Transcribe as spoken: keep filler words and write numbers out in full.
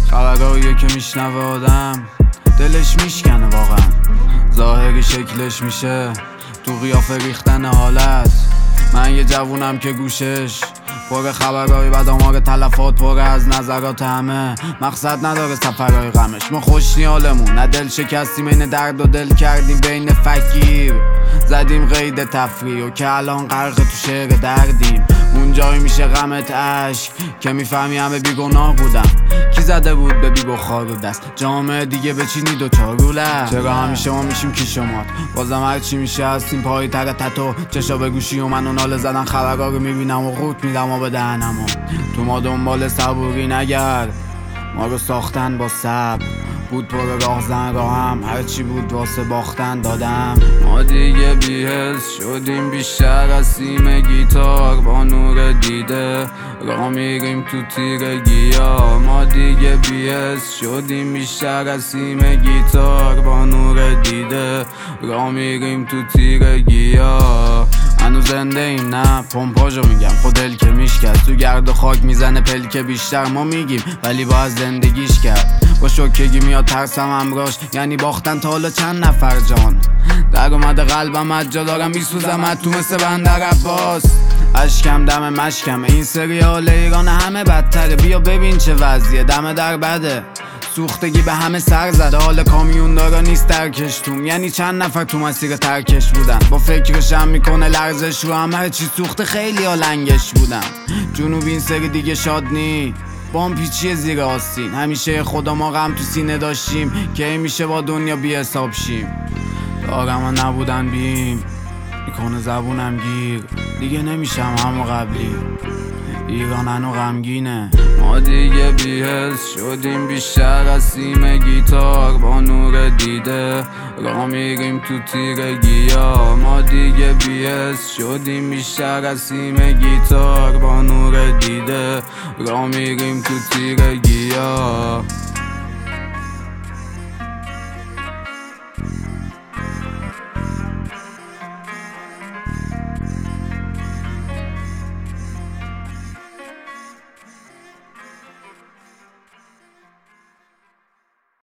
خبرهایی که میشنوه آدم دلش میشکنه واقعا. ظاهری شکلش میشه تو قیافه ریختن حالت. من یه جوونم که گوشش پر خبرهای بد، آمار تلفات پر از نظرات همه. مقصد نداره سفرهای غمش، ما خوشنیالمون نه دل شکستیم، این درد و دل کردیم بین فکیر. زدیم قید تفریح و که الان غرق تو شعر دردیم. اونجایی میشه غمت عشق که میفهمی همه بیگناه بودم. کی زده بود به بی بخار و دست جامعه دیگه بچینی دو چارولم. چرا همیشه ما میشیم کی شمات؟ بازم هرچی میشه هستیم پای تر تتو. چشا به گوشی و من و ناله زدن خبرها رو میبینم و قورت میدم و به دهنمو. تو ما دنبال صبوری نگرد، ما رو ساختن با صبر. بود پر راهزن راهم، هرچی بود واسه باختن دادم. ما دیگه بی‌حس شدیم بیشتر از سیم گیتار با نور دیده. راه میریم تو تیرگیا. ما دیگه بی‌حس شدیم بیشتر از سیم گیتار با نور دیده. راه میریم تو تیرگیا. هنوز زنده ایم نه پمپاژو میگم، خود دل که میشکست تو گرد و خاک میزنه پلکه بیشتر. ما میگیم ولی باید زندگیش کرد. با شوکگی میاد ترسم امراش، یعنی باختن تا حالا چند نفر جان. در اومده قلبم از جا دارم میسوزم تو مثل بندر عباس. اشکم دم مشکم، این سریال ایران همه بدتره. بیا ببین چه وضعیه، دم در بده. سوختگی به همه سر زده، حال کامیون دارا نیست در کشتوم. یعنی چند نفر تو مسیر ترکش بودن، با فکرشم میکنه لرزش رو هم. هرچی سوخته خیلی ها لنگش بودن. جنوب این سری دیگه شاد نی، بام پیچی زیر آستین. همیشه خدا ما غم تو سینه داشتیم که میشه با دنیا بی حساب شیم. دارم و نبودن بیم میکنه زبونم گیر، دیگه نمیشم همو قبلی. ایران هنو غمگینه. ما دیگه بی‌حس شدیم بیشتر از سیم گیتار با نور دیده. راه میریم تو تیرگیا. ما دیگه بی‌حس شدیم بیشتر از سیم گیتار با نور دیده. راه میریم تو تیرگیا.